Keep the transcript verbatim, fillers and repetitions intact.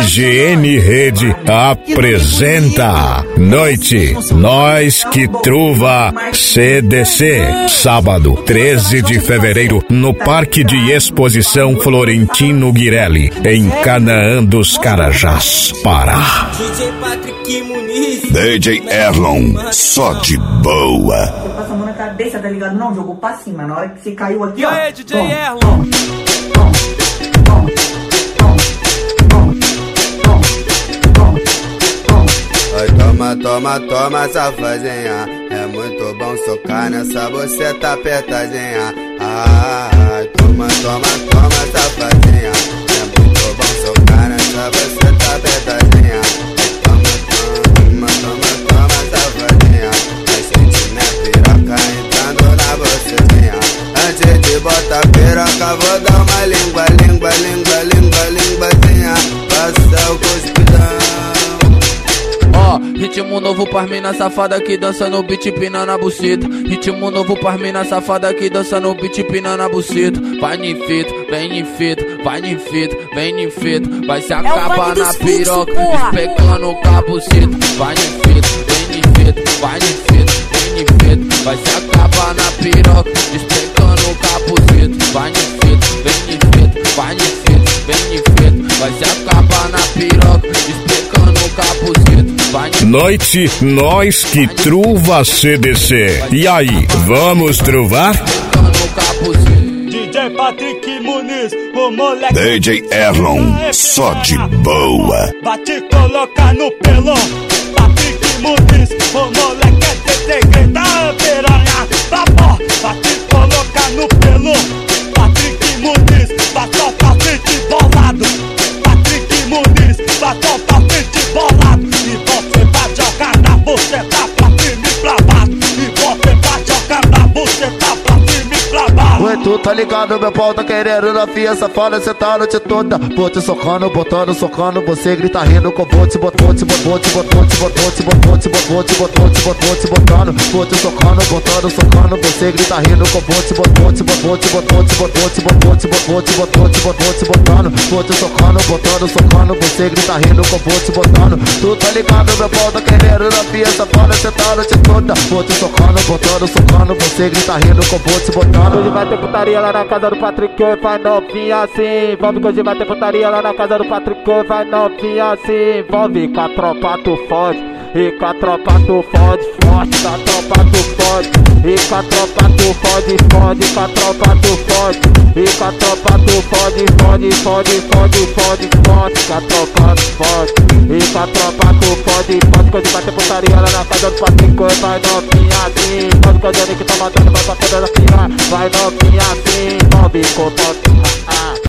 G N Rede apresenta Noite Nós Que Truva C D C. Sábado, treze de fevereiro, no Parque de Exposição Florentino Guirelli, em Canaã dos Carajás, Pará. D J Erlon, só de boa. Você passa a mão na cabeça, tá ligado? Não, jogou pra cima. Na hora que você caiu aqui, ó. E aí, D J tom, Erlon? tom, tom, tom, tom, tom, tom, tom. Oi, toma, toma, toma, safadinha. É muito bom socar nessa buceta apertadinha. Ai, toma, toma, toma, safadinha. É muito bom socar nessa buceta apertadinha. Toma, toma, toma, toma, safadinha. Vai sentir minha piroca entrando na bucetinha. Antes de botar piroca, vou dar uma língua, língua, língua, língua, línguazinha. Passa o cuspidão. Ó, oh, ritmo novo pras mina safada que dança no beat pina na buceta. Ritmo novo pras mina safada que dança no beat pina na buceta. Vai ninfeito, vem ninfeito, vai ninfeito, vem ninfeito. Vai se acabar na piroca, especando com a buceta. Vai ninfeito, vem ninfeito, vai ninfeito, vem ninfeito. Vai se acabar na piroca, especando com a buceta. Vai ninfeito, vem ninfeito, vai ninfeito, vem ninfeito. Vai se acabar na piroca, especando com a buceta. Noite Nós Que Truva C D C. E aí, vamos truvar? D J Patrick Muniz, o moleque. D J Erlon, só de boa. Bate e coloca no pelão. Patrick Muniz, o moleque é T T grita piranha da pó. Bate e coloca no pelão. Patrick Muniz, bateu pra frente bolado. Patrick Muniz, bateu pra frente bolado. E você vai jogar na buceta pra cima e pra baixo. E você vai jogar na buceta pra cima e pra baixo. Ué, tu tá ligado, meu pau tá querendo na fia safada, cê tá a noite toda. Vou te socando, botando, socando, você grita rindo com vou te botando, te botando, te botando, te botando, te botando, te botando, te botando, te botando, te botando. Vou te socando, botando, socando, você grita rindo com vou te botando, te botando, te botando, te botando, te botando, te botando, te botando, te botando, te botando. Vou te socando, botando, socando, você grita rindo com vou te botando. Tu tá ligado, meu pau tá querendo na fia safada, cê tá a noite toda. Vou te socando, botando, socando, você grita rindo com vou te botando. Hoje vai ter putaria lá na casa do Patrick, vai novinha assim. Envolve que hoje vai ter putaria lá na casa do Patrick, vai novinha assim. Envolve com a tropa tu fode. E com a tropa tu fode, forte, com a tropa tu fode. E com a tropa tu fode, fode, com a tropa tu fode. E com a tropa tu fode, fode, fode, fode, fode, forte, com a tropa tu fode. E com a tropa tu fode, fode, que hoje vai ter putaria lá na casa do Patrick, vai novinha assim. Fode que hoje que tá matando, vai pra toda da fila, vai novinha assim. Envolve com o